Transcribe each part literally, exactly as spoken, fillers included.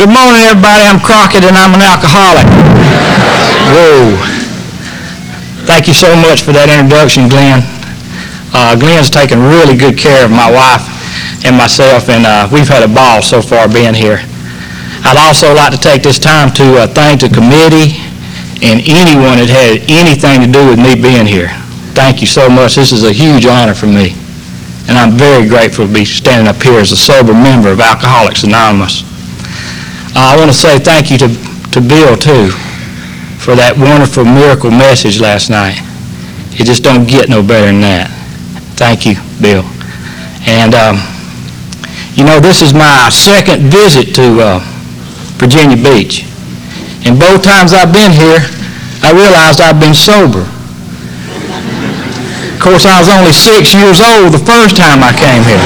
Good morning, everybody. I'm Crockett, and I'm an alcoholic. Whoa. Thank you so much for that introduction, Glenn. Uh, Glenn's taken really good care of my wife and myself, and uh, we've had a ball so far being here. I'd also like to take this time to uh, thank the committee and anyone that had anything to do with me being here. Thank you so much. This is a huge honor for me, and I'm very grateful to be standing up here as a sober member of Alcoholics Anonymous. Uh, I want to say thank you to, to Bill, too, for that wonderful miracle message last night. It just don't get no better than that. Thank you, Bill. And, um, you know, this is my second visit to uh, Virginia Beach. And both times I've been here, I realized I've been sober. Of course, I was only six years old the first time I came here.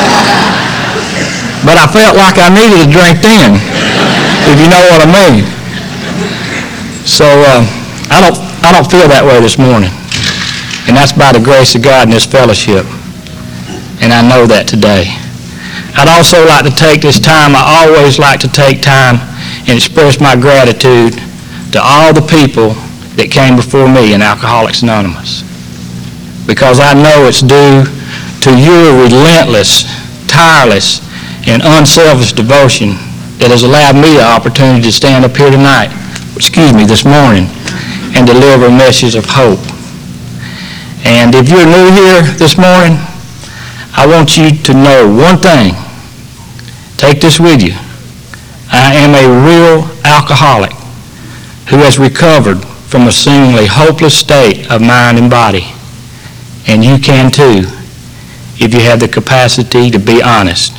But I felt like I needed a drink then, if you know what I mean. So uh, I don't I don't feel that way this morning. And that's by the grace of God in this fellowship. And I know that today. I'd also like to take this time, I always like to take time and express my gratitude to all the people that came before me in Alcoholics Anonymous. Because I know it's due to your relentless, tireless, and unselfish devotion that has allowed me the opportunity to stand up here tonight, excuse me, this morning, and deliver a message of hope. And if you're new here this morning, I want you to know one thing. Take this with you. I am a real alcoholic who has recovered from a seemingly hopeless state of mind and body. And you can too, if you have the capacity to be honest.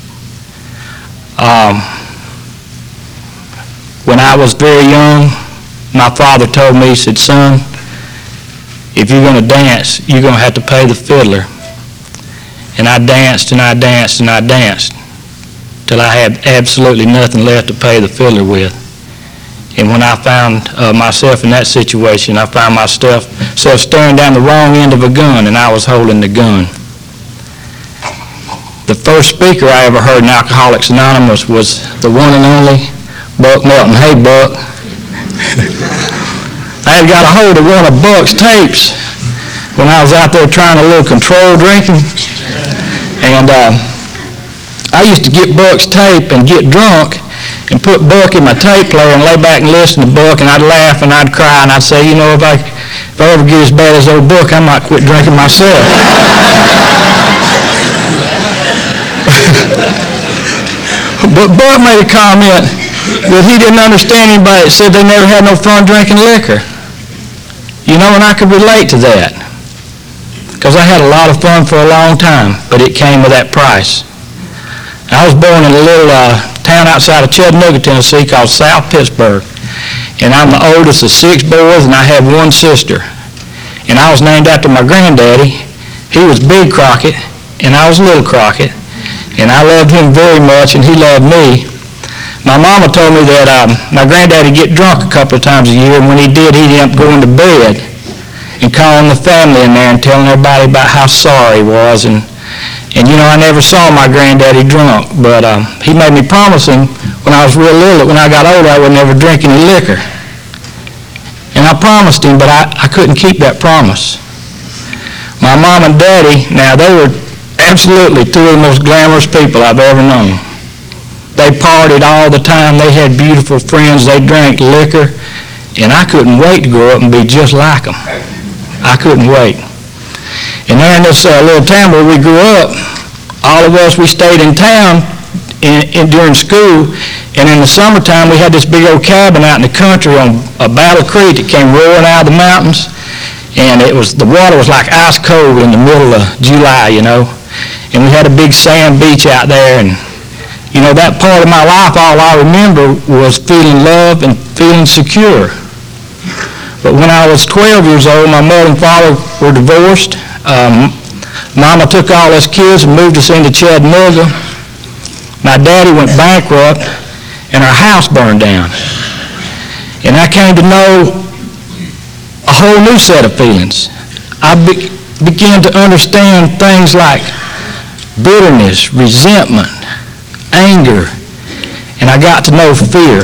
Um, when I was very young, my father told me, he said, son, if you're going to dance, you're going to have to pay the fiddler. And I danced and I danced and I danced till I had absolutely nothing left to pay the fiddler with. And when I found uh, myself in that situation, I found myself self staring down the wrong end of a gun, and I was holding the gun. The first speaker I ever heard in Alcoholics Anonymous was the one and only Buck Melton. Hey, Buck. I had got a hold of one of Buck's tapes when I was out there trying a little control drinking. And uh, I used to get Buck's tape and get drunk and put Buck in my tape player and lay back and listen to Buck, and I'd laugh and I'd cry and I'd say, you know, if I, if I ever get as bad as old Buck, I might quit drinking myself. But Buck made a comment that he didn't understand anybody that said they never had no fun drinking liquor. You know, and I could relate to that. Because I had a lot of fun for a long time, but it came with that price. I was born in a little uh, town outside of Chattanooga, Tennessee called South Pittsburgh. And I'm the oldest of six boys, and I have one sister. And I was named after my granddaddy. He was Big Crockett, and I was Little Crockett. And I loved him very much, and he loved me. My mama told me that um, my granddaddy get drunk a couple of times a year, and when he did, he'd end up going to bed and calling the family in there and telling everybody about how sorry he was. And, and you know, I never saw my granddaddy drunk, but um, he made me promise him when I was real little that when I got older, I would never drink any liquor. And I promised him, but I, I couldn't keep that promise. My mom and daddy, now they were absolutely two of the most glamorous people I've ever known. They partied all the time. They had beautiful friends. They drank liquor. And I couldn't wait to grow up and be just like them. I couldn't wait. And there in this uh, little town where we grew up, all of us, we stayed in town in, in, during school. And in the summertime, we had this big old cabin out in the country on a Battle Creek that came roaring out of the mountains. And it was, the water was like ice cold in the middle of July, you know. And we had a big sand beach out there, and you know, that part of my life, all I remember was feeling loved and feeling secure. But when I was twelve years old, my mother and father were divorced. Um, Mama took all us kids and moved us into Chattanooga. My daddy went bankrupt, and our house burned down. And I came to know a whole new set of feelings. I be- began to understand things like bitterness, resentment, anger, and I got to know fear.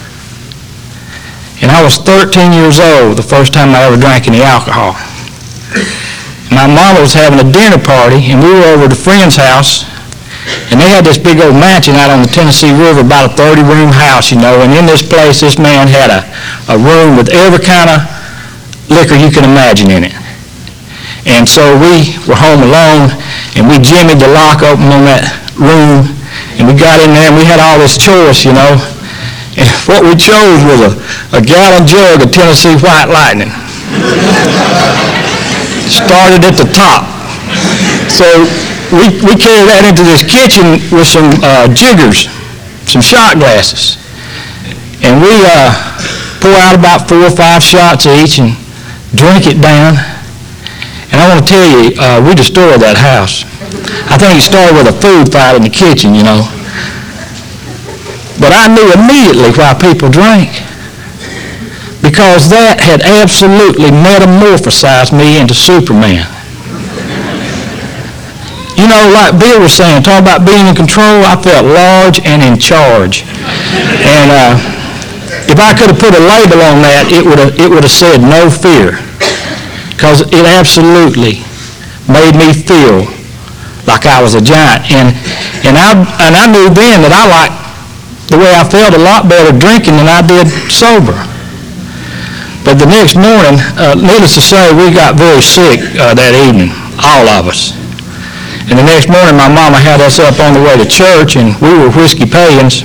And I was thirteen years old the first time I ever drank any alcohol. My mama was having a dinner party, and we were over at a friend's house, and they had this big old mansion out on the Tennessee River, about a thirty-room house, you know, and in this place, this man had a, a room with every kind of liquor you can imagine in it. And so we were home alone, and we jimmied the lock open on that room, and we got in there, and we had all this choice, you know. And what we chose was a, a gallon jug of Tennessee White Lightning. Started at the top. So we, we carried that into this kitchen with some uh, jiggers, some shot glasses. And we uh, pour out about four or five shots each and drink it down. And I want to tell you, uh, we destroyed that house. I think it started with a food fight in the kitchen, you know. But I knew immediately why people drank. Because that had absolutely metamorphosized me into Superman. You know, like Bill was saying, talking about being in control, I felt large and in charge. And uh, if I could have put a label on that, it would have it would have said no fear. Because it absolutely made me feel like I was a giant. And and I and I knew then that I liked the way I felt a lot better drinking than I did sober. But the next morning, uh, needless to say, we got very sick uh, that evening, all of us. And the next morning, my mama had us up on the way to church, and we were whiskey payings,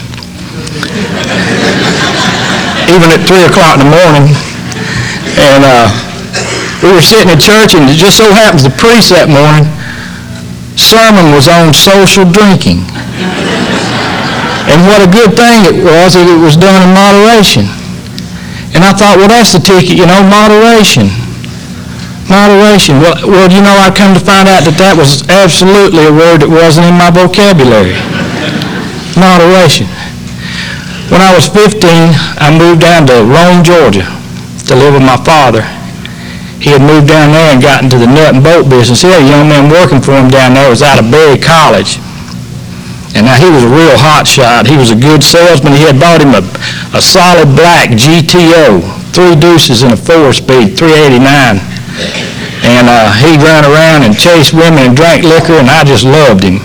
even at three o'clock in the morning. And uh, we were sitting in church, and it just so happens the priest that morning, sermon was on social drinking. And what a good thing it was that it was done in moderation. And I thought, well, that's the ticket, you know, moderation. Moderation. Well, well, you know, I come to find out that that was absolutely a word that wasn't in my vocabulary. Moderation. When I was fifteen, I moved down to Rome, Georgia, to live with my father. He had moved down there and got into the nut and bolt business. He had a young man working for him down there. He was out of Berry College. And now he was a real hot shot. He was a good salesman. He had bought him a, a solid black G T O, three deuces and a four-speed, three eighty-nine. And uh, he ran around and chased women and drank liquor, and I just loved him.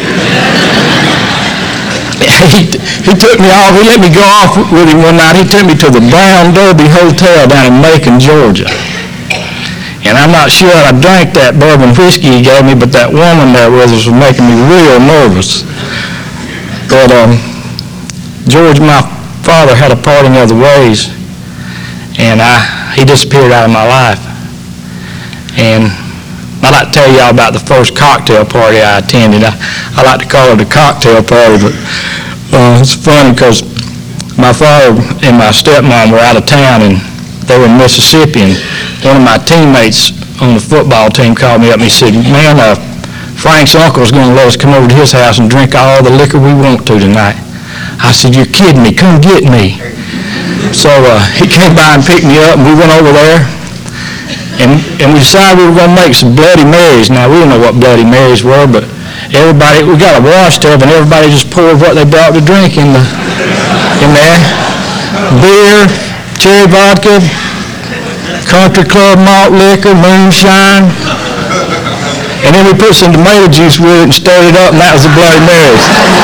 he, he took me off. He let me go off with him one night. He took me to the Brown Derby Hotel down in Macon, Georgia. And I'm not sure I drank that bourbon whiskey he gave me, but that woman there with us was making me real nervous. But um, George, my father, had a parting of the ways, and I he disappeared out of my life. And I'd like to tell y'all about the first cocktail party I attended. I, I like to call it a cocktail party, but uh, it's funny because my father and my stepmom were out of town, and they were in Mississippi, and one of my teammates on the football team called me up and he said, man, uh, Frank's uncle is going to let us come over to his house and drink all the liquor we want to tonight. I said, you're kidding me, come get me. So uh, he came by and picked me up, and we went over there, and, and we decided we were going to make some Bloody Marys. Now, we didn't know what Bloody Marys were, but everybody, we got a wash tub, and everybody just poured what they brought to drink in, the, in there. Beer, cherry vodka, country club malt liquor, moonshine. And then we put some tomato juice with it and stirred it up, and that was the Bloody Marys.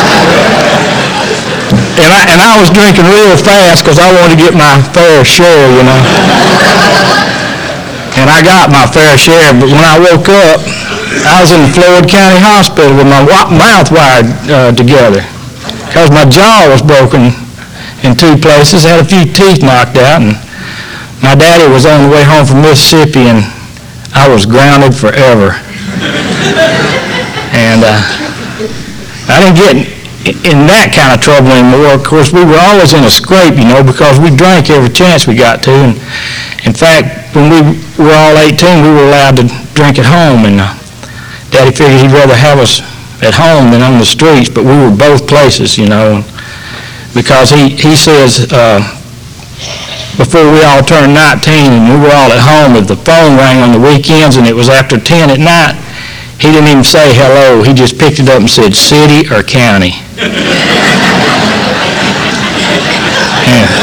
And I, and I was drinking real fast because I wanted to get my fair share, you know. And I got my fair share, but when I woke up, I was in the Floyd County Hospital with my mouth wired uh, together because my jaw was broken in two places. I had a few teeth knocked out, and my daddy was on the way home from Mississippi, and I was grounded forever. And uh, I didn't get in that kind of trouble anymore. Of course, we were always in a scrape, you know, because we drank every chance we got to. And in fact, when we were all eighteen, we were allowed to drink at home, and uh, Daddy figured he'd rather have us at home than on the streets, but we were both places, you know, because he, he says, uh, before we all turned nineteen and we were all at home, if the phone rang on the weekends and it was after ten at night, he didn't even say hello. He just picked it up and said, city or county.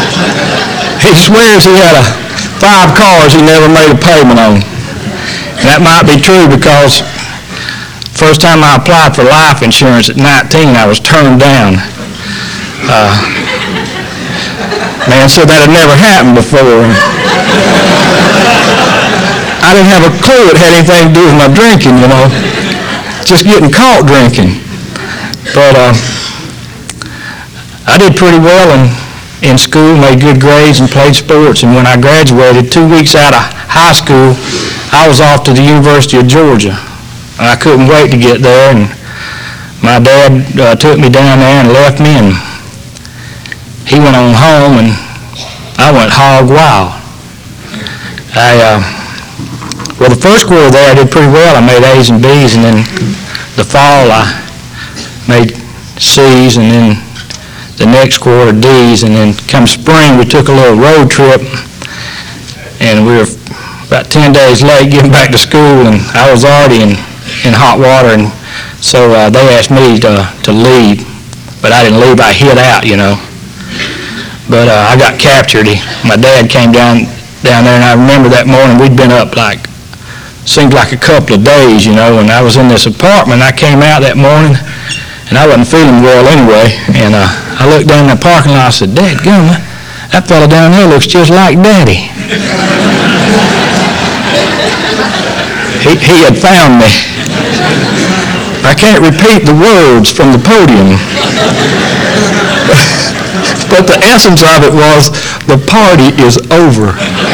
He swears he had a, five cars he never made a payment on. And that might be true because first time I applied for life insurance at nineteen, I was turned down. Uh, man said that had never happened before. I didn't have a clue it had anything to do with my drinking, you know. Just getting caught drinking. But uh, I did pretty well in, in school, made good grades and played sports. And when I graduated, two weeks out of high school, I was off to the University of Georgia. I couldn't wait to get there, and my dad uh, took me down there and left me, and he went on home, and I went hog wild. I, uh, well, the first quarter there I did pretty well. I made A's and B's, and then the fall I made C's, and then the next quarter D's, and then come spring we took a little road trip, and we were about ten days late getting back to school, and I was already in, in hot water, and so uh, they asked me to, to leave, but I didn't leave, I hid out, you know. But uh, I got captured. He, my dad came down down there, and I remember that morning we'd been up like, seemed like a couple of days, you know, and I was in this apartment. I came out that morning, and I wasn't feeling well anyway, and uh, I looked down in the parking lot, I said, "Dadgum, that fella down there looks just like Daddy." he, he had found me. I can't repeat the words from the podium, but the essence of it was, the party is over.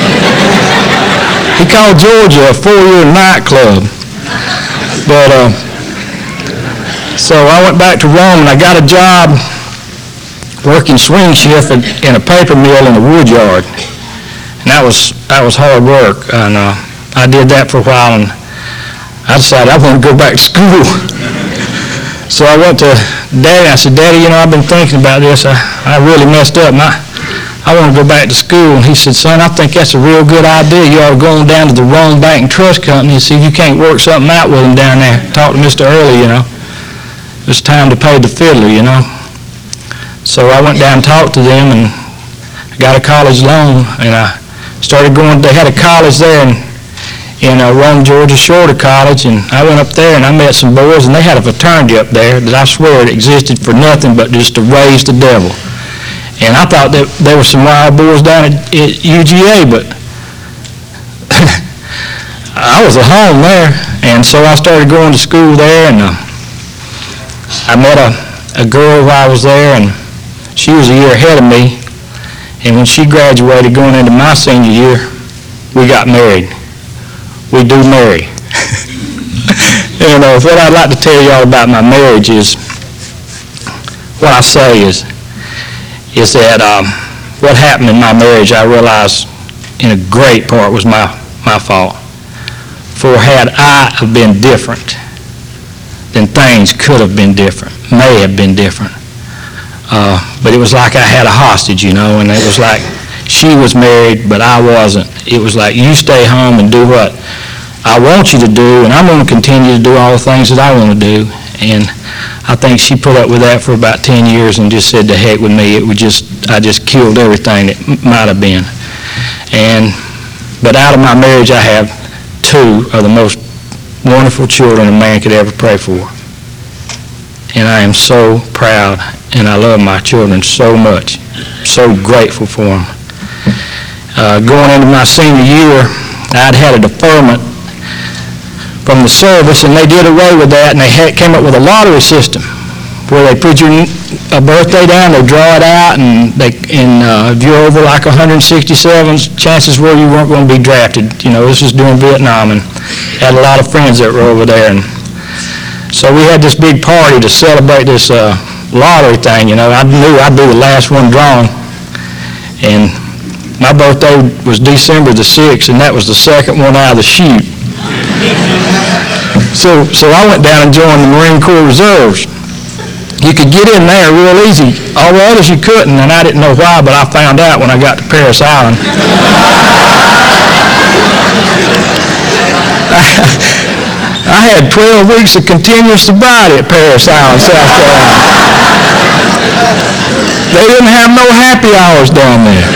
He called Georgia a four-year nightclub. But, uh, so I went back to Rome, and I got a job working swing shift in, in a paper mill in a wood yard. And that was, that was hard work. And uh, I did that for a while, and I decided I want to go back to school. So I went to Daddy, I said, "Daddy, you know, I've been thinking about this. I, I really messed up, and I, I want to go back to school." And he said, "Son, I think that's a real good idea. You ought to go on down to the Rome Bank and Trust Company and see if you can't work something out with them down there. Talk to Mister Early, you know. It's time to pay the fiddler, you know." So I went down and talked to them, and I got a college loan, and I started going. They had a college there in, in uh, Rome, Georgia, Shorter College, and I went up there and I met some boys, and they had a fraternity up there that I swear it existed for nothing but just to raise the devil. And I thought that there were some wild boys down at, at U G A, but I was at home there. And so I started going to school there, and uh, I met a, a girl while I was there, and she was a year ahead of me. And when she graduated, going into my senior year, we got married. We do marry. And uh, what I'd like to tell y'all about my marriage is, what I say is, is that um, what happened in my marriage, I realized in a great part was my, my fault. For had I have been different, then things could have been different, may have been different. Uh, but it was like I had a hostage, you know, and it was like she was married, but I wasn't. It was like, you stay home and do what I want you to do, and I'm going to continue to do all the things that I want to do. And I think she put up with that for about ten years and just said, to heck with me. It would just, I just killed everything that m- might have been. And, but out of my marriage, I have two of the most wonderful children a man could ever pray for. And I am so proud, and I love my children so much, so grateful for them. Uh, going into my senior year, I'd had a deferment from the service, and they did away with that, and they had, came up with a lottery system where they put your a birthday down, they draw it out, and they and uh, if you're over like one hundred sixty-seven, chances were you weren't going to be drafted. You know, this was during Vietnam, and had a lot of friends that were over there, and so we had this big party to celebrate this uh, lottery thing. You know, I knew I'd be the last one drawn, and my birthday was December the sixth, and that was the second one out of the chute. So, so I went down and joined the Marine Corps Reserves. You could get in there real easy. All the others you couldn't, and I didn't know why, but I found out when I got to Parris Island. I had twelve weeks of continuous sobriety at Parris Island, South Carolina. They didn't have no happy hours down there.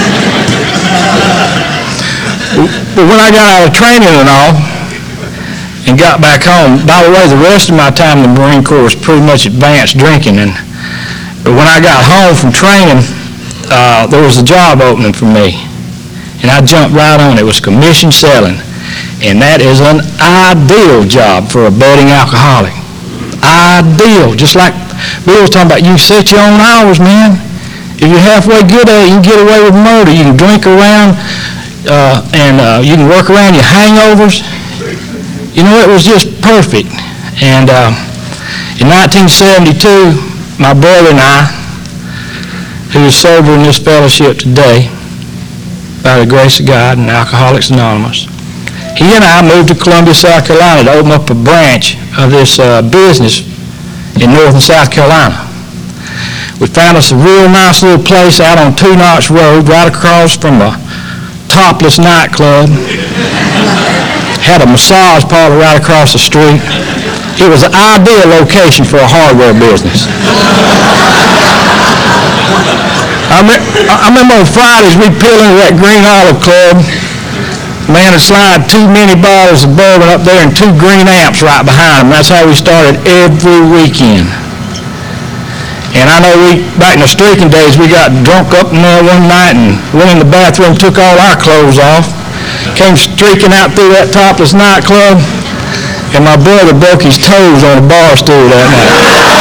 But when I got out of training and all, and got back home, by the way, the rest of my time in the Marine Corps was pretty much advanced drinking. And but when I got home from training, uh, there was a job opening for me, and I jumped right on it. It was commission selling, and that is an ideal job for a budding alcoholic. Ideal, just like Bill was talking about. You set your own hours, man. If you're halfway good at it, you can get away with murder. You can drink around, uh, and uh, you can work around your hangovers. You know, it was just perfect. And uh, in nineteen seventy-two, my brother and I, who is sober in this fellowship today, by the grace of God and Alcoholics Anonymous, he and I moved to Columbia, South Carolina to open up a branch of this uh, business in North and South Carolina. We found us a real nice little place out on Two Notch Road, right across from a topless nightclub. Had a massage parlor right across the street. It was an ideal location for a hardware business. I, me- I remember on Fridays we'd peel into that Green Olive Club. Man would slide two mini bottles of bourbon up there and two green amps right behind them. That's how we started every weekend. And I know we, back in the streaking days, we got drunk up in there one night and went in the bathroom, took all our clothes off, came streaking out through that topless nightclub, and my brother broke his toes on a bar stool that night.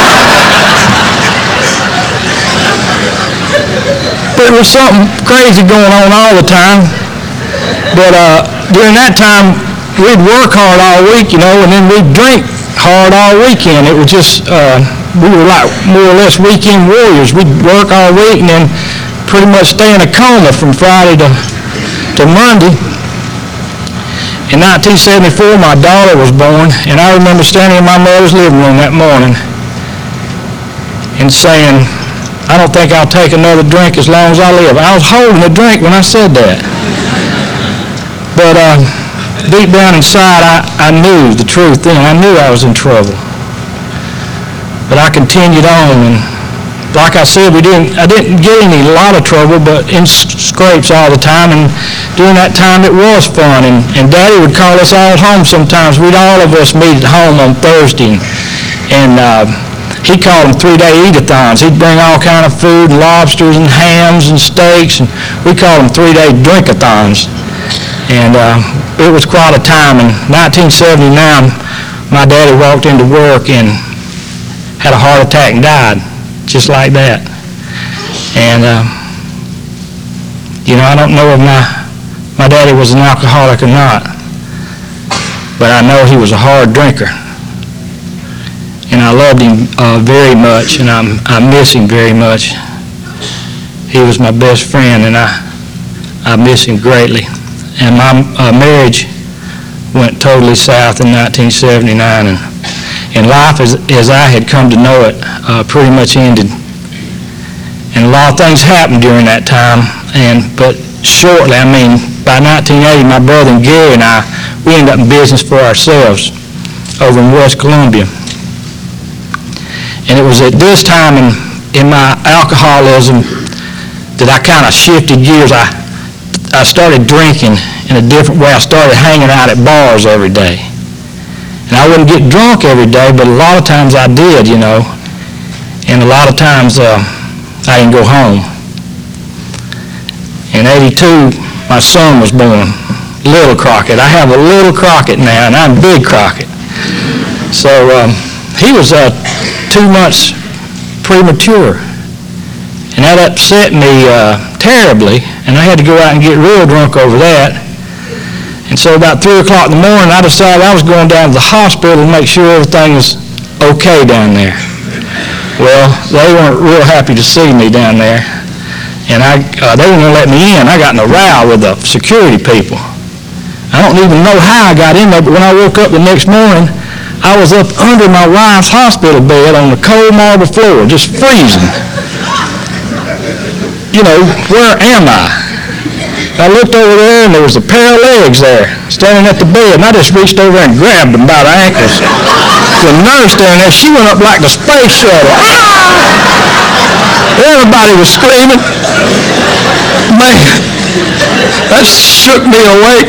There was something crazy going on all the time. But uh, during that time, we'd work hard all week, you know, and then we'd drink hard all weekend. It was just, uh, we were like more or less weekend warriors. We'd work all week and then pretty much stay in a coma from Friday to, to Monday. In nineteen seventy-four, my daughter was born, and I remember standing in my mother's living room that morning and saying, I don't think I'll take another drink as long as I live. I was holding a drink when I said that. But uh, deep down inside, I, I knew the truth then. I knew I was in trouble. But I continued on, and like I said, we didn't. I didn't get in a lot of trouble, but in scrapes all the time. And during that time, it was fun. And, and Daddy would call us all home sometimes. We'd all of us meet at home on Thursday, and, and uh, he called them three-day eat-a-thons. He'd bring all kind of food, and lobsters and hams and steaks, and we called them three-day drink-a-thons. And uh, it was quite a time. In nineteen seventy-nine, my daddy walked into work and had a heart attack and died, just like that. And, uh, you know, I don't know if my, my daddy was an alcoholic or not, but I know he was a hard drinker. And I loved him uh, very much, and I'm, I miss him very much. He was my best friend, and I, I miss him greatly. And my uh, marriage went totally south in nineteen seventy-nine, and, and life as, as I had come to know it uh, pretty much ended. And a lot of things happened during that time, and but shortly, I mean, by nineteen eighty, my brother and Gary and I, we ended up in business for ourselves over in West Columbia. And it was at this time in, in my alcoholism that I kind of shifted gears. I I started drinking in a different way. I started hanging out at bars every day. And I wouldn't get drunk every day, but a lot of times I did, you know. And a lot of times uh, I didn't go home. In eighty-two, my son was born, Little Crockett. I have a little Crockett now, and I'm Big Crockett. So um, he was uh, two months premature. And that upset me uh, terribly, and I had to go out and get real drunk over that. And so about three o'clock in the morning, I decided I was going down to the hospital to make sure everything was okay down there. Well, they weren't real happy to see me down there, and I, uh, they weren't going to let me in. I got in a row with the security people. I don't even know how I got in there, but when I woke up the next morning, I was up under my wife's hospital bed on the cold marble floor, just freezing. You know, where am I? I looked over there, and there was a pair of legs there standing at the bed, and I just reached over and grabbed them by the ankles. The nurse standing there, she went up like the space shuttle. Ah! Everybody was screaming. Man, that shook me awake.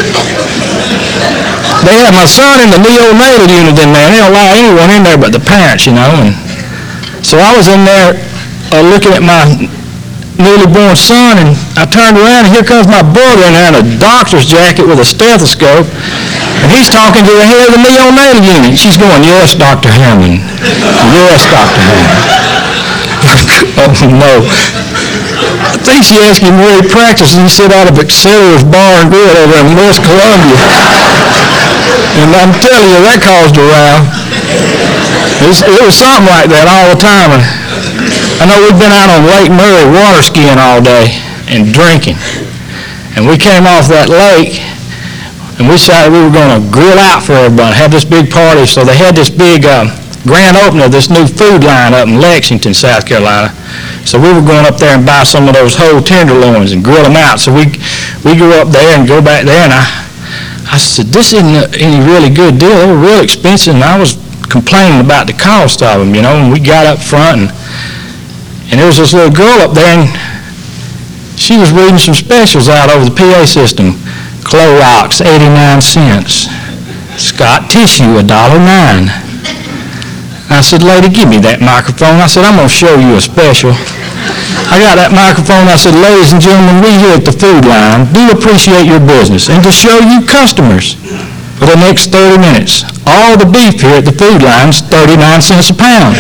They had my son in the neonatal unit in there. They don't allow anyone in there but the parents, you know. And so I was in there uh, looking at my newly born son, and I turned around, and here comes my brother in there in a doctor's jacket with a stethoscope, and he's talking to the head of the neonatal unit. She's going, "Yes, Doctor Hammond. Yes, Doctor Hammond." Oh, no. I think she asked him where he practiced, and he said out of Excelsior's Bar and Grill over in West Columbia. And I'm telling you, that caused a row. It was, it was something like that all the time. And I know we've been out on Lake Murray water skiing all day and drinking. And we came off that lake, and we decided we were going to grill out for everybody, have this big party. So they had this big uh, grand opening of this new food line up in Lexington, South Carolina. So we were going up there and buy some of those whole tenderloins and grill them out. So we we go up there and go back there, and I, I said, "This isn't any really good deal. They were real expensive," and I was complaining about the cost of them, you know. And we got up front, and And there was this little girl up there, and she was reading some specials out over the P A system. Clorox, eighty-nine cents. Scott Tissue, one dollar and nine cents. I said, "Lady, give me that microphone." I said, "I'm going to show you a special." I got that microphone. I said, "Ladies and gentlemen, we here at the Food Line do appreciate your business, and to show you customers for the next thirty minutes, all the beef here at the Food Line is thirty-nine cents a pound."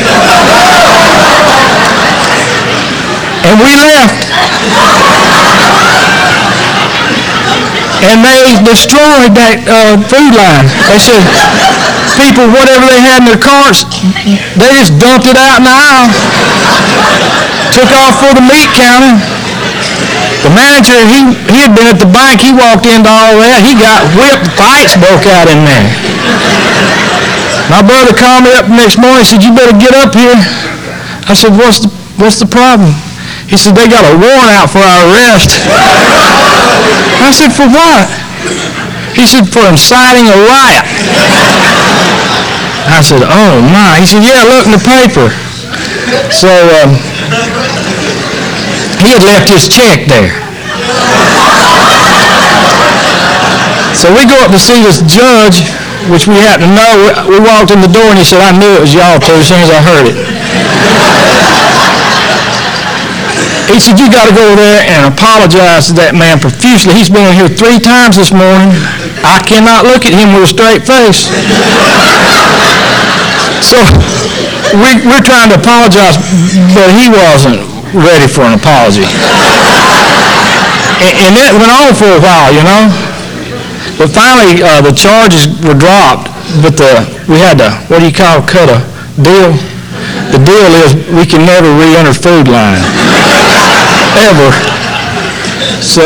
And we left. And they destroyed that uh, food line. They said, people, whatever they had in their carts, they just dumped it out in the aisle. Took off for the meat counter. The manager, he, he had been at the bank. He walked into all that. He got whipped. Fights broke out in there. My brother called me up the next morning. He said, "You better get up here." I said, what's the, what's the problem?" He said, "They got a warrant out for our arrest." I said, "For what?" He said, "For inciting a riot." I said, "Oh, my." He said, "Yeah, look in the paper." So um, he had left his check there. So we go up to see this judge, which we happen to know. We walked in the door, and he said, "I knew it was y'all two as soon as I heard it." He said, "You got to go there and apologize to that man profusely. He's been in here three times this morning. I cannot look at him with a straight face." So we, we're trying to apologize, but he wasn't ready for an apology. And, and that went on for a while, you know. But finally, uh, the charges were dropped, but the, we had to, what do you call, cut a deal? The deal is we can never re-enter Food Line. Ever. So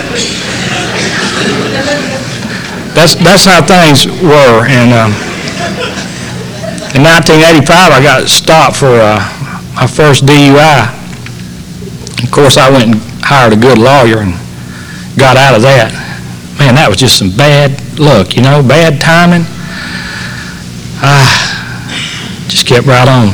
that's that's how things were. And um, in nineteen eighty-five, I got stopped for uh, my first D U I. Of course, I went and hired a good lawyer and got out of that. Man, that was just some bad luck, you know, bad timing. I just kept right on.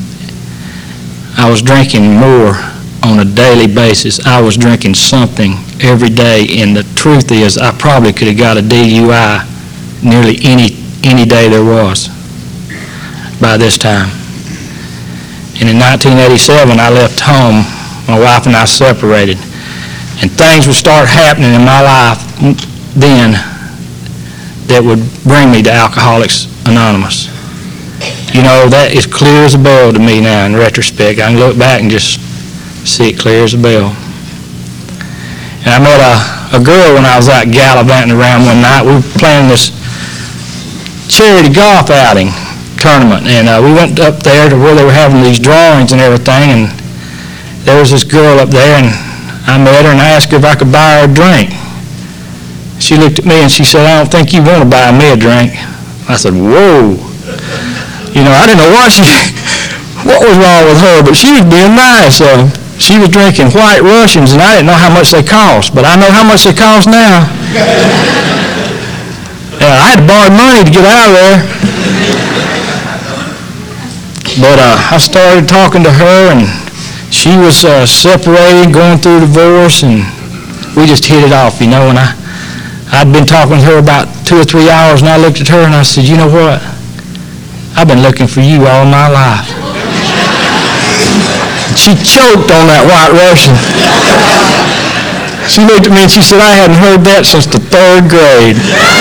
I was drinking more on a daily basis. I was drinking something every day, and the truth is I probably could have got a D U I nearly any any day there was by this time. And in nineteen eighty-seven, I left home. My wife and I separated, and things would start happening in my life then that would bring me to Alcoholics Anonymous. You know, that is clear as a bell to me now in retrospect. I can look back and just see it clear as a bell. And I met a, a girl when I was out gallivanting around one night. We were playing this charity golf outing tournament, and uh, we went up there to where they were having these drawings and everything, and there was this girl up there, and I met her and I asked her if I could buy her a drink. She looked at me and she said, "I don't think you want to buy me a drink." I said, "Whoa." You know, I didn't know what she, what was wrong with her, but she was being nice. Uh, she was drinking White Russians, and I didn't know how much they cost, but I know how much they cost now. Yeah, I had to borrow money to get out of there. But uh, I started talking to her, and she was uh, separated, going through divorce, and we just hit it off, you know. And I, I'd been talking with her about two or three hours, and I looked at her and I said, you know what? I've been looking for you all my life. She choked on that White Russian. She looked at me and she said, I hadn't heard that since the third grade.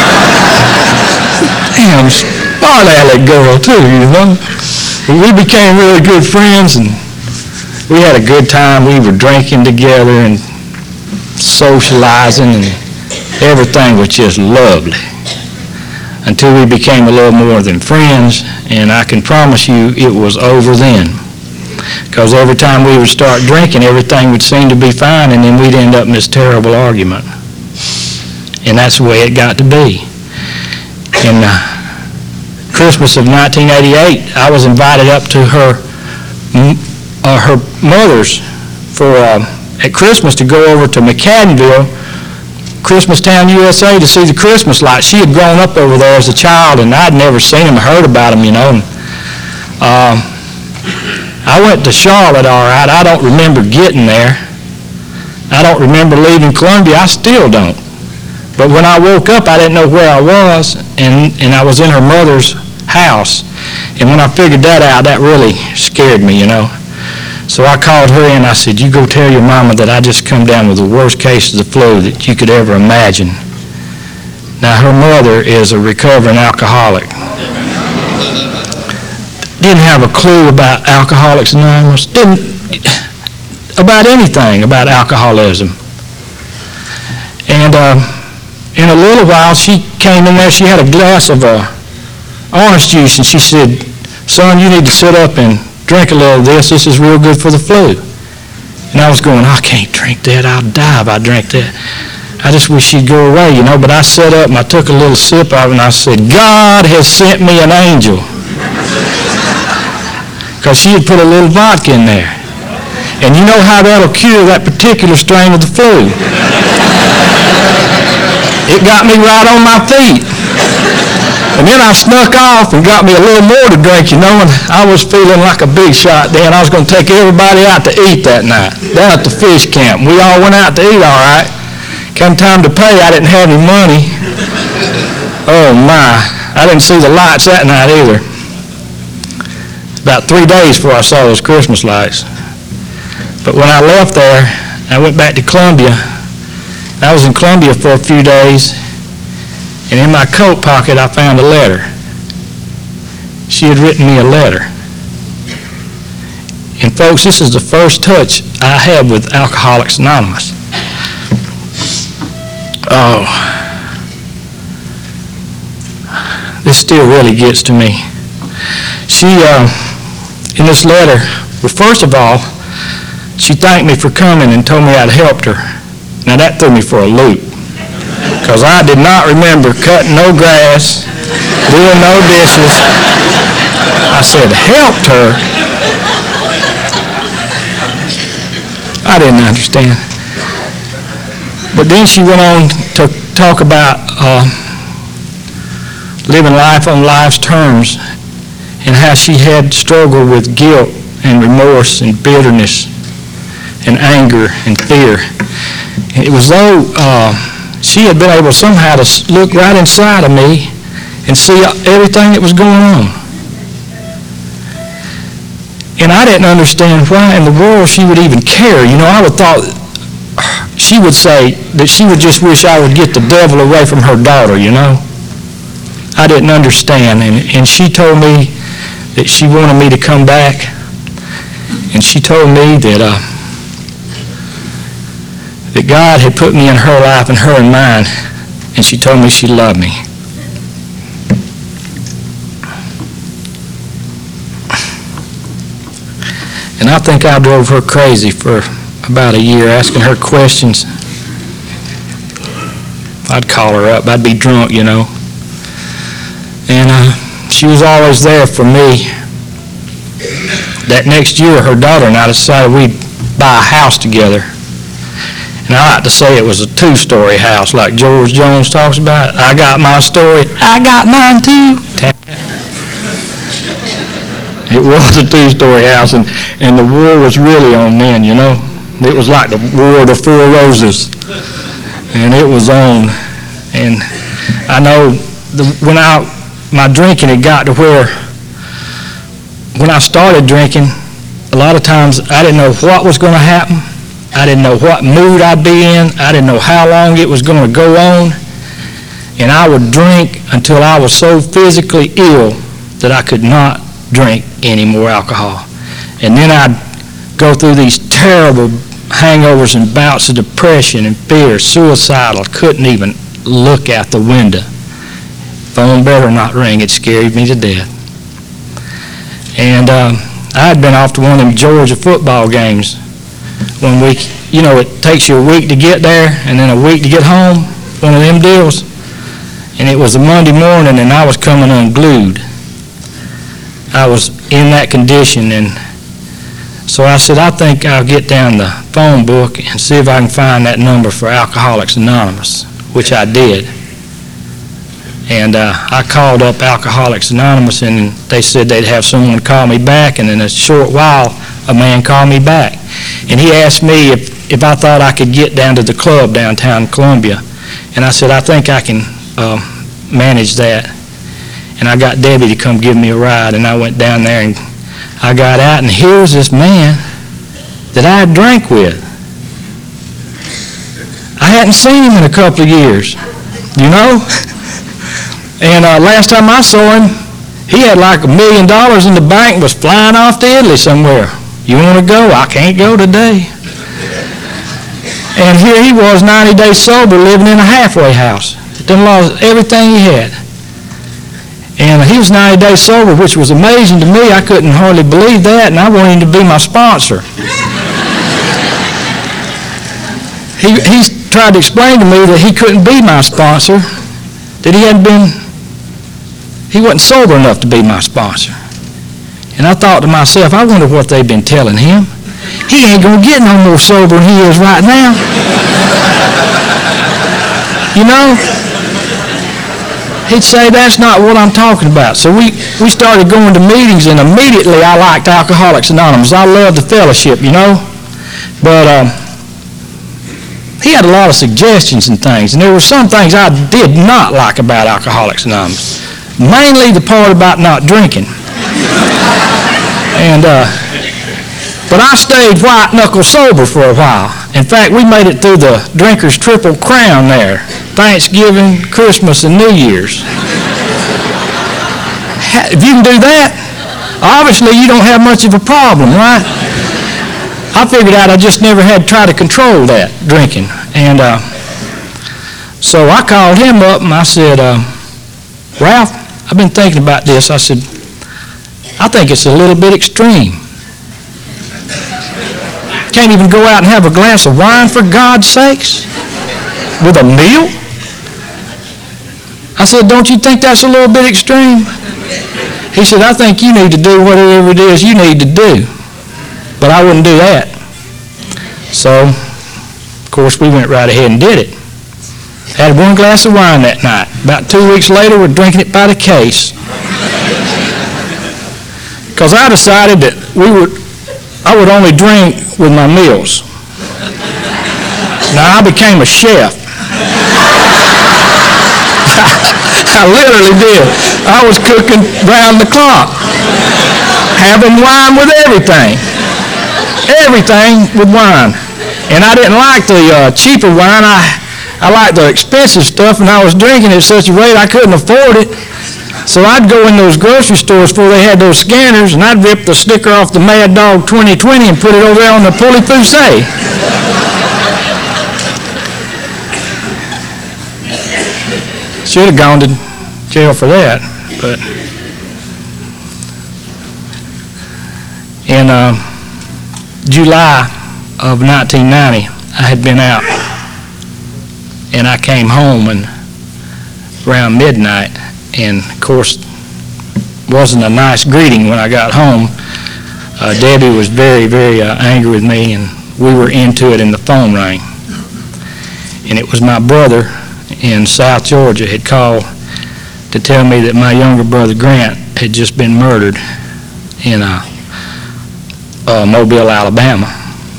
Damn, smart aleck girl too, you know. But we became really good friends, and we had a good time. We were drinking together and socializing, and everything was just lovely until we became a little more than friends, and I can promise you it was over then. Because every time we would start drinking, everything would seem to be fine, and then we'd end up in this terrible argument. And that's the way it got to be. In uh, Christmas of nineteen eighty-eight, I was invited up to her uh, her mother's for uh, at Christmas to go over to McCaddenville, Christmastown, U S A, to see the Christmas lights. She had grown up over there as a child, and I'd never seen them or heard about them, you know. And, uh, I went to Charlotte, all right. I don't remember getting there. I don't remember leaving Columbia. I still don't. But when I woke up, I didn't know where I was, and, and I was in her mother's house. And when I figured that out, that really scared me, you know. So I called her in. I said, you go tell your mama that I just come down with the worst case of the flu that you could ever imagine. Now, her mother is a recovering alcoholic. Didn't have a clue about Alcoholics Anonymous, didn't, about anything about alcoholism. And uh, in a little while, she came in there, she had a glass of uh, orange juice, and she said, son, you need to sit up and drink a little of this. This is real good for the flu. And I was going, I can't drink that. I'll die if I drink that. I just wish she'd go away, you know. But I sat up and I took a little sip of it, and I said, God has sent me an angel. Because she had put a little vodka in there. And you know how that'll cure that particular strain of the flu. It got me right on my feet. And then I snuck off and got me a little more to drink, you know, and I was feeling like a big shot then. I was going to take everybody out to eat that night, down at the fish camp. We all went out to eat, all right. Come time to pay, I didn't have any money. Oh, my. I didn't see the lights that night either. About three days before I saw those Christmas lights. But when I left there, I went back to Columbia. I was in Columbia for a few days, and in my coat pocket I found a letter. She had written me a letter. And folks, this is the first touch I had with Alcoholics Anonymous. Oh, this still really gets to me. She, uh, in this letter, well, first of all, she thanked me for coming and told me I'd helped her. Now that threw me for a loop, because I did not remember cutting no grass, doing no dishes. I said, helped her? I didn't understand. But then she went on to talk about uh, living life on life's terms, and how she had struggled with guilt and remorse and bitterness and anger and fear. And it was though uh, she had been able somehow to look right inside of me and see everything that was going on. And I didn't understand why in the world she would even care. You know, I would thought she would say that she would just wish I would get the devil away from her daughter, you know. I didn't understand. And, and she told me that she wanted me to come back, and she told me that uh, that God had put me in her life and her in mine, and she told me she loved me. And I think I drove her crazy for about a year, asking her questions. I'd call her up. I'd be drunk, you know. And uh, she was always there for me. That next year, her daughter and I decided we'd buy a house together. And I like to say it was a two-story house, like George Jones talks about. I got my story. I got mine too. It was a two-story house, and, and the war was really on then, you know. It was like the War of the Four Roses, and it was on. And I know the, when I, my drinking had got to where, when I started drinking, a lot of times I didn't know what was going to happen. I didn't know what mood I'd be in. I didn't know how long it was going to go on. And I would drink until I was so physically ill that I could not drink any more alcohol. And then I'd go through these terrible hangovers and bouts of depression and fear, suicidal. Couldn't even look out the window. Phone better not ring. It scared me to death. And um, I had been off to one of them Georgia football games. One week, you know, it takes you a week to get there and then a week to get home, one of them deals. And it was a Monday morning and I was coming unglued. I was in that condition, and so I said, I think I'll get down the phone book and see if I can find that number for Alcoholics Anonymous, which I did. And uh, I called up Alcoholics Anonymous, and they said they'd have someone call me back, and in a short while, a man called me back. And he asked me if, if I thought I could get down to the club downtown Columbia. And I said, I think I can uh, manage that. And I got Debbie to come give me a ride, and I went down there, and I got out, and here was this man that I had drank with. I hadn't seen him in a couple of years, you know? And uh, last time I saw him, he had like a million dollars in the bank and was flying off to Italy somewhere. You want to go? I can't go today. And here he was, ninety days sober, living in a halfway house. Done lost everything he had. And he was ninety days sober, which was amazing to me. I couldn't hardly believe that, and I wanted him to be my sponsor. he, he tried to explain to me that he couldn't be my sponsor, that he hadn't been, he wasn't sober enough to be my sponsor. And I thought to myself, I wonder what they've been telling him. He ain't going to get no more sober than he is right now. You know? He'd say, that's not what I'm talking about. So we, we started going to meetings, and immediately I liked Alcoholics Anonymous. I loved the fellowship, you know. But um, he had a lot of suggestions and things, and there were some things I did not like about Alcoholics Anonymous. Mainly the part about not drinking. and uh, But I stayed white-knuckle sober for a while. In fact, we made it through the Drinker's Triple Crown there. Thanksgiving, Christmas, and New Year's. If you can do that, obviously you don't have much of a problem, right? I figured out I just never had to try to control that drinking. And uh, so I called him up and I said, uh, Ralph, I've been thinking about this. I said, I think it's a little bit extreme. Can't even go out and have a glass of wine, for God's sakes, with a meal? I said, don't you think that's a little bit extreme? He said, I think you need to do whatever it is you need to do. But I wouldn't do that. So, of course, we went right ahead and did it. Had one glass of wine that night. About two weeks later, we're drinking it by the case. Because I decided that we would, I would only drink with my meals. Now, I became a chef. I literally did. I was cooking round the clock, having wine with everything. Everything with wine. And I didn't like the uh, cheaper wine. I, I liked the expensive stuff, and I was drinking at such a rate I couldn't afford it. So I'd go in those grocery stores before they had those scanners, and I'd rip the sticker off the Mad Dog twenty twenty and put it over there on the Pulley Foussay. Should have gone to jail for that, but in uh, July of nineteen ninety, I had been out, and I came home and around midnight, and of course, wasn't a nice greeting when I got home. Uh, Debbie was very, very uh, angry with me, and we were into it, and the phone rang, and it was my brother in South Georgia had called to tell me that my younger brother Grant had just been murdered in uh, uh, Mobile, Alabama.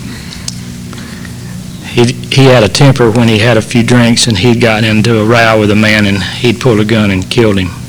He he had a temper when he had a few drinks, and he'd gotten into a row with a man, and he'd pulled a gun and killed him.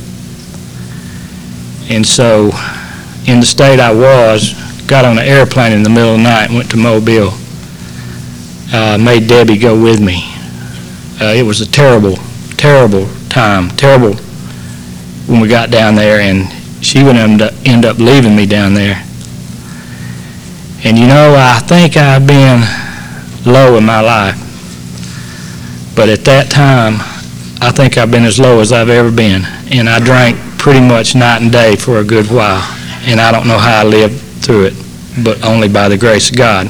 And so, in the state I was, got on an airplane in the middle of the night and went to Mobile. Uh, made Debbie go with me. Uh, it was a terrible, terrible time, terrible when we got down there, and she would end up, end up leaving me down there. And you know, I think I've been low in my life, but at that time, I think I've been as low as I've ever been, and I drank pretty much night and day for a good while, and I don't know how I lived through it, but only by the grace of God.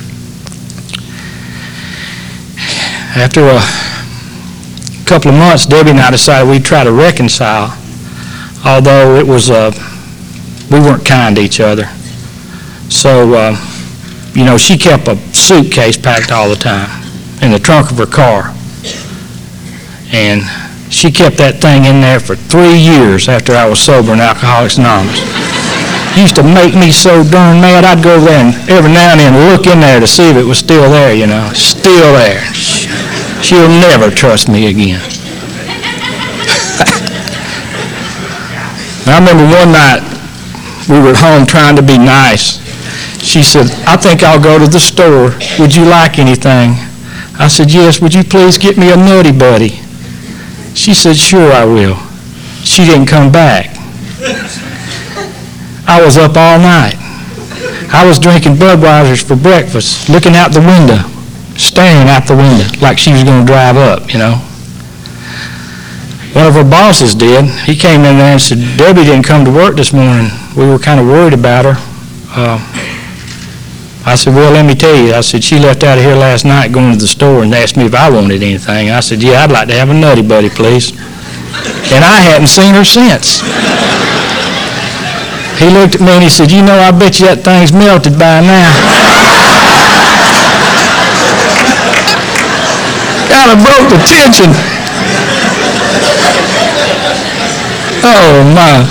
After a couple of months, Debbie and I decided we'd try to reconcile, although it was, uh, we weren't kind to each other. So, uh, you know, she kept a suitcase packed all the time in the trunk of her car. And she kept that thing in there for three years after I was sober in Alcoholics Anonymous. Used to make me so darn mad, I'd go there and every now and then look in there to see if it was still there, you know. Still there. She'll never trust me again. I remember one night we were at home trying to be nice. She said, I think I'll go to the store. Would you like anything? I said, yes, would you please get me a Nutty Buddy? She said, sure I will. She didn't come back. I was up all night. I was drinking Budweisers for breakfast, looking out the window, staring out the window like she was going to drive up, you know. One of her bosses did. He came in there and said, Debbie didn't come to work this morning. We were kind of worried about her. Uh, I said, well, let me tell you. I said, she left out of here last night going to the store and asked me if I wanted anything. I said, yeah, I'd like to have a Nutty Buddy, please. And I hadn't seen her since. He looked at me and he said, you know, I bet you that thing's melted by now. Kind of broke the tension. Oh, my.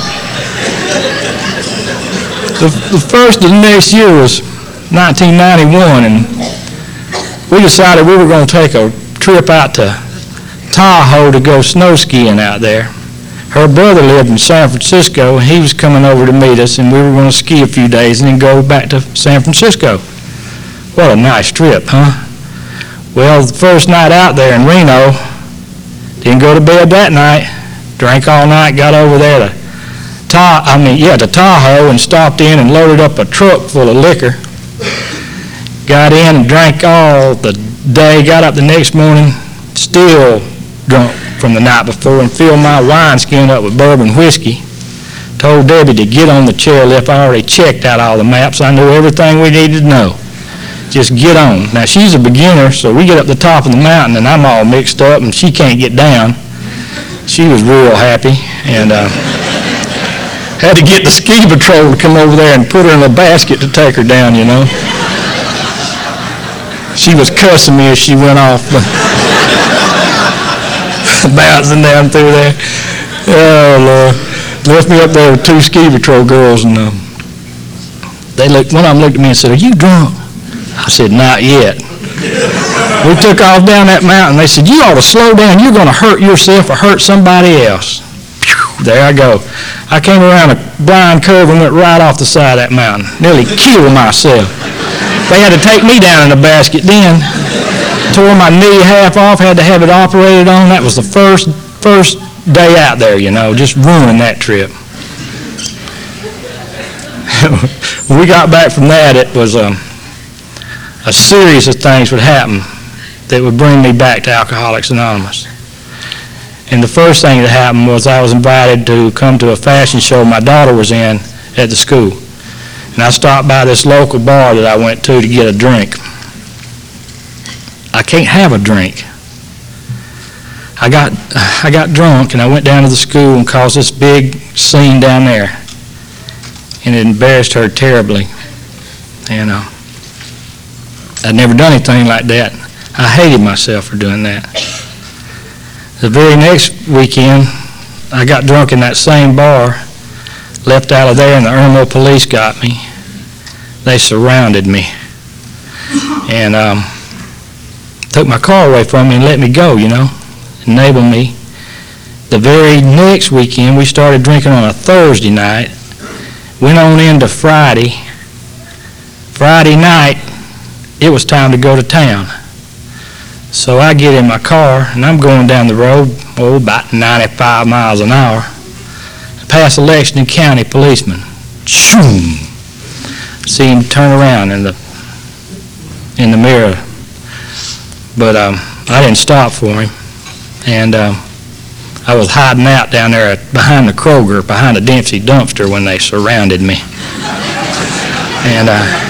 The, the first of the next year was nineteen ninety-one, and we decided we were going to take a trip out to Tahoe to go snow skiing out there. Her brother lived in San Francisco, and he was coming over to meet us, and we were going to ski a few days and then go back to San Francisco. What a nice trip, huh? Well, the first night out there in Reno, didn't go to bed that night, drank all night, got over there to Ta- I mean, yeah, to Tahoe and stopped in and loaded up a truck full of liquor. Got in and drank all the day, got up the next morning, still drunk from the night before, and filled my wineskin up with bourbon whiskey. Told Debbie to get on the chairlift. I already checked out all the maps. I knew everything we needed to know. Just get on. Now, she's a beginner, so we get up the top of the mountain, and I'm all mixed up, and she can't get down. She was real happy, and uh, had to get the ski patrol to come over there and put her in a basket to take her down, you know. She was cussing me as she went off, bouncing down through there. Oh, Lord. Left me up there with two ski patrol girls, and uh, they looked. One of them looked at me and said, are you drunk? I said, not yet. We took off down that mountain. They said, you ought to slow down. You're going to hurt yourself or hurt somebody else. Whew, there I go. I came around a blind curve and went right off the side of that mountain. Nearly killed myself. They had to take me down in a basket then. Tore my knee half off, had to have it operated on. That was the first first day out there, you know, just ruined that trip. When we got back from that, it was um, a series of things would happen that would bring me back to Alcoholics Anonymous. And the first thing that happened was I was invited to come to a fashion show my daughter was in at the school. And I stopped by this local bar that I went to to get a drink. I can't have a drink. I got I got drunk and I went down to the school and caused this big scene down there. And it embarrassed her terribly. And uh, I'd never done anything like that. I hated myself for doing that. The very next weekend, I got drunk in that same bar. left out of there, and the Irmo police got me. They surrounded me and um, took my car away from me and let me go, you know, enabled me. The very next weekend, we started drinking on a Thursday night, went on into Friday. Friday night, it was time to go to town. So I get in my car, and I'm going down the road, oh, about ninety-five miles an hour, past a Lexington County policeman. Shoom! See him turn around in the in the mirror. But um, I didn't stop for him. And um, I was hiding out down there behind the Kroger, behind a Dempsey dumpster when they surrounded me. And uh,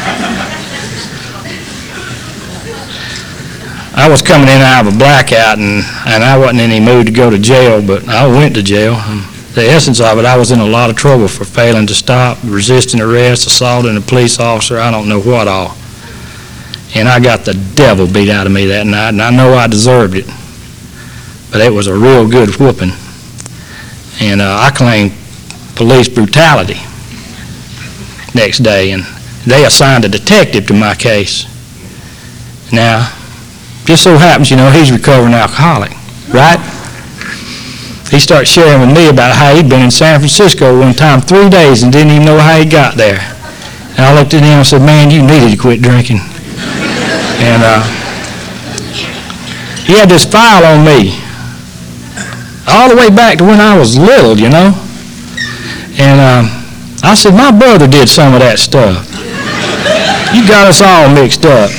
I was coming in and out of a blackout, and, and I wasn't in any mood to go to jail, but I went to jail. And the essence of it, I was in a lot of trouble for failing to stop, resisting arrest, assaulting a police officer, I don't know what all. And I got the devil beat out of me that night, and I know I deserved it. But it was a real good whooping. And uh, I claimed police brutality next day, and they assigned a detective to my case. Now, just so happens, you know, he's a recovering alcoholic, right? He started sharing with me about how he'd been in San Francisco one time three days and didn't even know how he got there. And I looked at him and said, man, you needed to quit drinking. And uh, he had this file on me all the way back to when I was little, you know. And um, I said, my brother did some of that stuff. You got us all mixed up.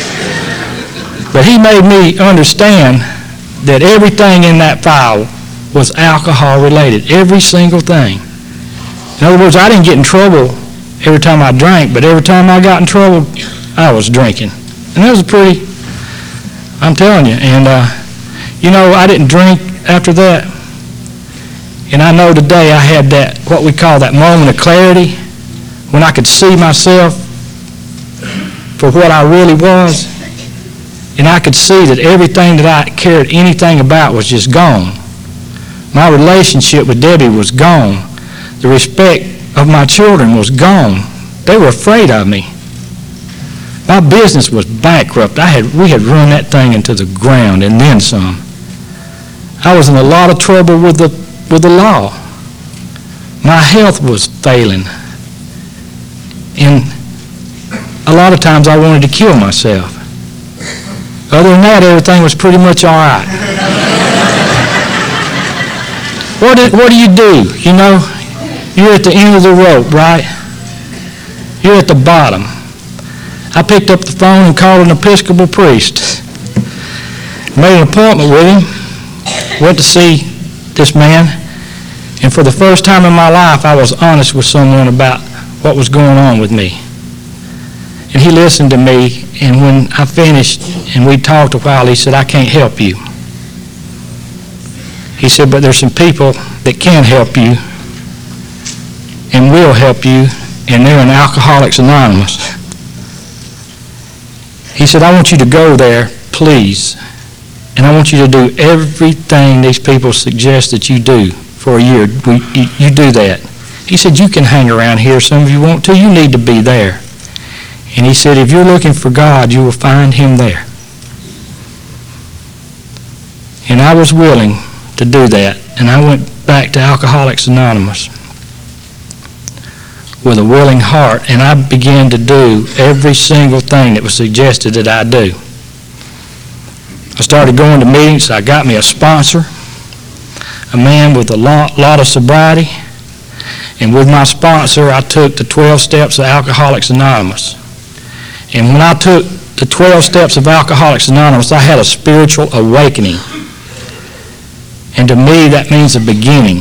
But he made me understand that everything in that file was alcohol related, every single thing. In other words, I didn't get in trouble every time I drank, but every time I got in trouble, I was drinking. And that was a pretty, I'm telling you, and uh, you know, I didn't drink after that. And I know today I had that, what we call that moment of clarity, when I could see myself for what I really was. And I could see that everything that I cared anything about was just gone. My relationship with Debbie was gone. The respect of my children was gone. They were afraid of me. My business was bankrupt. I had, we had run that thing into the ground and then some. I was in a lot of trouble with the, with the law. My health was failing. And a lot of times I wanted to kill myself. Other than that, everything was pretty much all right. What do, what do you do? You know, you're at the end of the rope, right? You're at the bottom. I picked up the phone and called an Episcopal priest. Made an appointment with him. Went to see this man. And for the first time in my life, I was honest with someone about what was going on with me. And he listened to me, and when I finished and we talked a while, he said, I can't help you. He said, but there's some people that can help you and will help you, and they're in Alcoholics Anonymous. He said, I want you to go there, please, and I want you to do everything these people suggest that you do for a year. We, you, you do that. He said, you can hang around here some of you want to. You need to be there. And he said, if you're looking for God, you will find him there. And I was willing to do that. And I went back to Alcoholics Anonymous with a willing heart, and I began to do every single thing that was suggested that I do. I started going to meetings. I got me a sponsor, a man with a lot, lot of sobriety. And with my sponsor, I took the twelve steps of Alcoholics Anonymous. And when I took the twelve steps of Alcoholics Anonymous, I had a spiritual awakening. And to me, that means a beginning.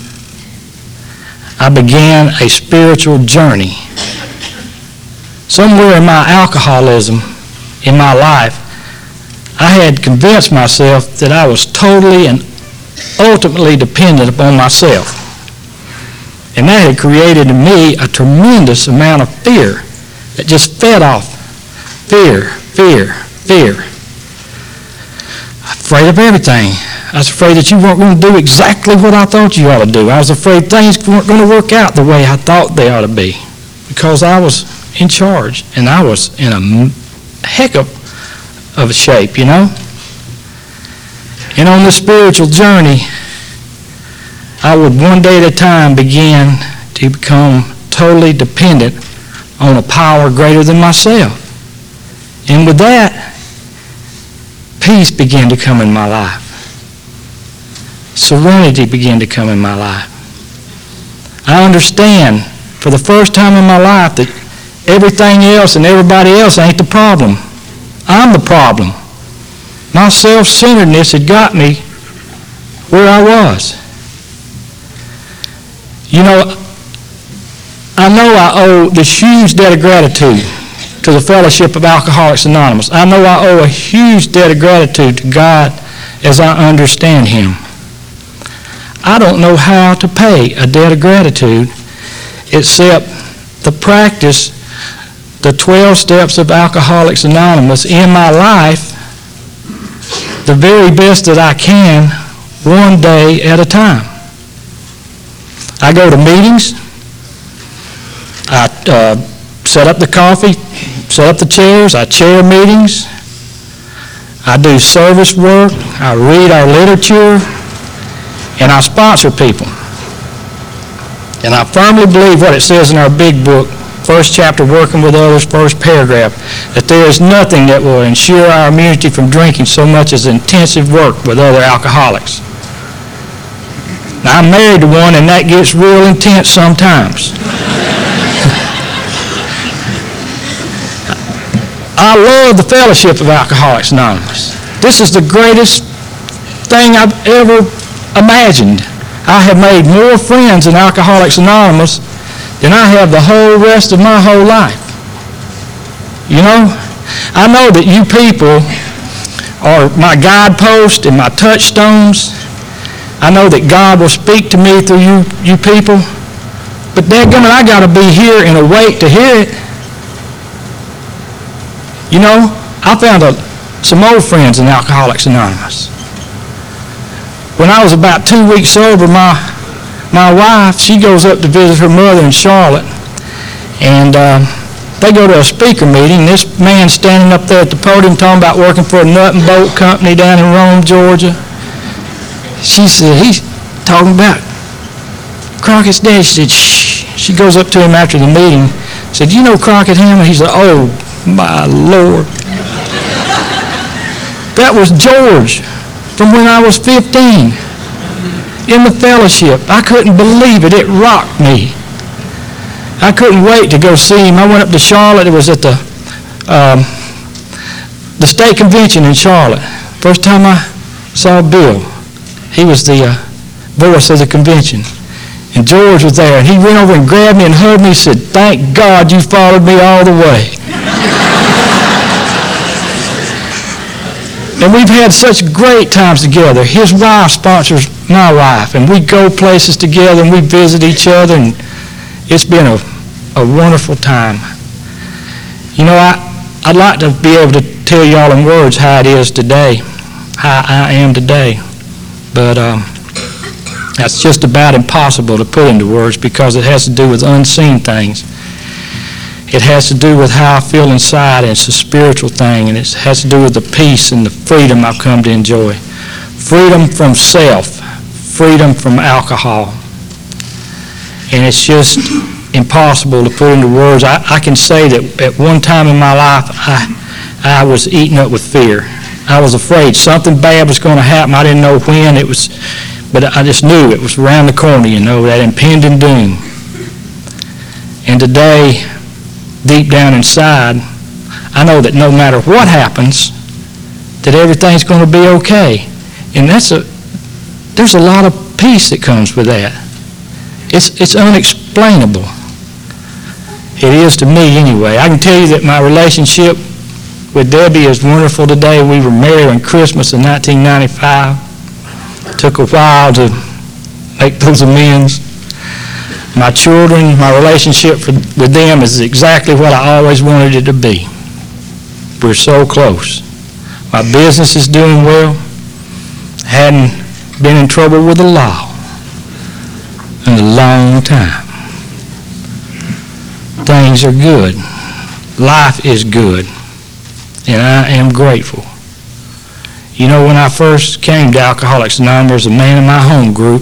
I began a spiritual journey. Somewhere in my alcoholism, in my life, I had convinced myself that I was totally and ultimately dependent upon myself. And that had created in me a tremendous amount of fear that just fed off fear, fear, fear. afraid of everything. I was afraid that you weren't going to do exactly what I thought you ought to do. I was afraid things weren't going to work out the way I thought they ought to be, because I was in charge, and I was in a heck of, of a shape, you know. And on this spiritual journey, I would one day at a time begin to become totally dependent on a power greater than myself. And with that, peace began to come in my life. Serenity began to come in my life. I understand for the first time in my life that everything else and everybody else ain't the problem. I'm the problem. My self-centeredness had got me where I was. You know, I know I owe this huge debt of gratitude to the Fellowship of Alcoholics Anonymous. I know I owe a huge debt of gratitude to God as I understand Him. I don't know how to pay a debt of gratitude except to practice the twelve steps of Alcoholics Anonymous in my life the very best that I can, one day at a time. I go to meetings. I uh, set up the coffee, set up the chairs. I chair meetings. I do service work. I read our literature. And I sponsor people. And I firmly believe what it says in our big book, first chapter, Working with Others, first paragraph, that there is nothing that will ensure our immunity from drinking so much as intensive work with other alcoholics. Now, I'm married to one, and that gets real intense sometimes. I love the Fellowship of Alcoholics Anonymous. This is the greatest thing I've ever imagined. I have made more friends in Alcoholics Anonymous than I have the whole rest of my whole life. You know, I know that you people are my guidepost and my touchstones. I know that God will speak to me through you, you people. But dadgummit, I got to be here and awake to hear it. You know, I found a, some old friends in Alcoholics Anonymous. When I was about two weeks sober, my my wife, she goes up to visit her mother in Charlotte, and uh, they go to a speaker meeting. This man standing up there at the podium talking about working for a nut and bolt company down in Rome, Georgia. She said, he's talking about Crockett's dad. She said, shh. She goes up to him after the meeting, said, you know Crockett Hammer? He said, oh, my Lord. That was George from when I was fifteen in the fellowship. I couldn't believe it. It rocked me. I couldn't wait to go see him. I went up to Charlotte. It was at the um, the state convention in Charlotte. First time I saw Bill. He was the uh, voice of the convention. And George was there. And he went over and grabbed me and hugged me and said, thank God you followed me all the way. And we've had such great times together. His wife sponsors my wife, and we go places together, and we visit each other, and it's been a, a wonderful time. You know, I, I'd like to be able to tell y'all in words how it is today, how I am today, but um, that's just about impossible to put into words because it has to do with unseen things. It has to do with how I feel inside, and it's a spiritual thing, and it has to do with the peace and the freedom I've come to enjoy. Freedom from self, freedom from alcohol. And it's just impossible to put into words. I, I can say that at one time in my life, I, I was eaten up with fear. I was afraid something bad was going to happen. I didn't know when it was, but I just knew it was around the corner, you know, that impending doom. And today, deep down inside, I know that no matter what happens, that everything's going to be okay. And that's a, there's a lot of peace that comes with that. It's, it's unexplainable. It is to me anyway. I can tell you that my relationship with Debbie is wonderful today. We were married on Christmas of nineteen ninety-five. It took a while to make those amends. My children, my relationship for, with them is exactly what I always wanted it to be. We're so close. My business is doing well. Hadn't been in trouble with the law in a long time. Things are good. Life is good. And I am grateful. You know, when I first came to Alcoholics Anonymous, there was a man in my home group,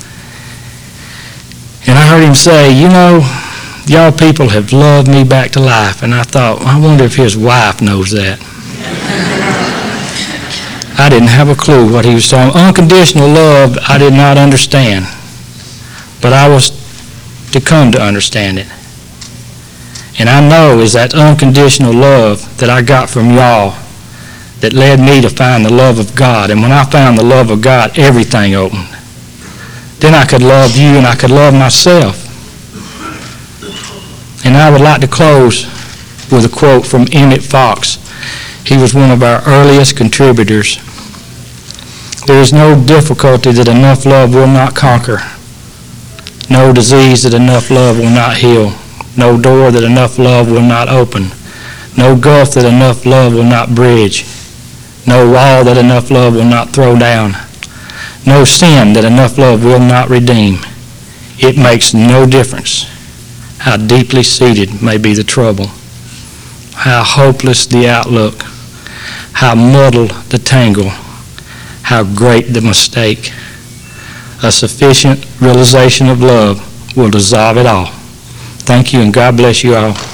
and I heard him say, you know, y'all people have loved me back to life. And I thought, I wonder if his wife knows that. I didn't have a clue what he was talking. Unconditional love, I did not understand. But I was to come to understand it. And I know is that unconditional love that I got from y'all that led me to find the love of God. And when I found the love of God, everything opened. Then I could love you and I could love myself. And I would like to close with a quote from Emmett Fox. He was one of our earliest contributors. There is no difficulty that enough love will not conquer. No disease that enough love will not heal. No door that enough love will not open. No gulf that enough love will not bridge. No wall that enough love will not throw down. No sin that enough love will not redeem. It makes no difference how deeply seated may be the trouble, how hopeless the outlook, how muddled the tangle, how great the mistake. A sufficient realization of love will dissolve it all. Thank you, and God bless you all.